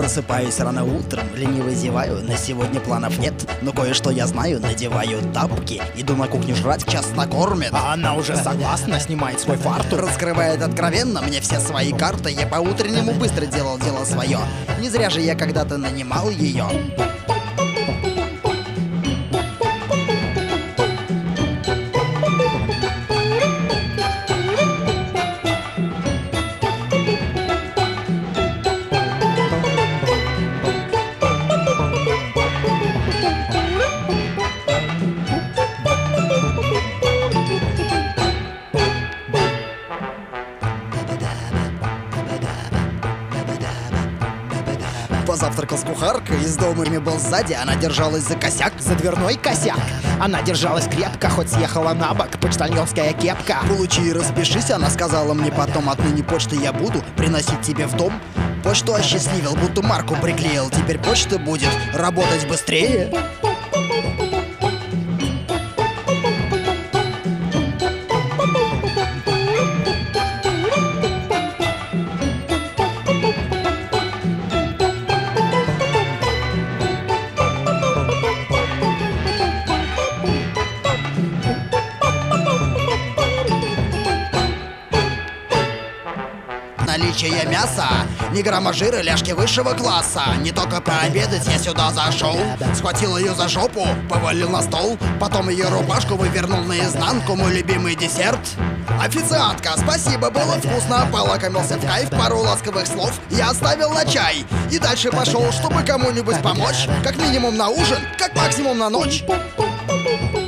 Просыпаюсь рано утром, лениво зеваю. На сегодня планов нет, но кое-что я знаю. Надеваю тапки, иду на кухню жрать, час накормит. А она уже согласна, снимает свой фартук. Раскрывает откровенно мне все свои карты. Я по-утреннему быстро делал дело свое. Не зря же я когда-то нанимал ее. Позавтракал с кухаркой, из дома ими был сзади. Она держалась за косяк. За дверной косяк. Она держалась крепко, хоть съехала на бок почтальонская кепка. Получи и распишись, она сказала мне потом. Отныне почты я буду приносить тебе в дом. Почту осчастливил, будто марку приклеил. Теперь почта будет работать быстрее. Наличие мяса, ни грамма жира, ляжки высшего класса. Не только пообедать я сюда зашел. Схватил ее за жопу, повалил на стол. Потом ее рубашку вывернул наизнанку. Мой любимый десерт. Официантка, спасибо, было вкусно. Полакомился в кайф, пару ласковых слов я оставил на чай. И дальше пошел, чтобы кому-нибудь помочь. Как минимум на ужин, как максимум на ночь.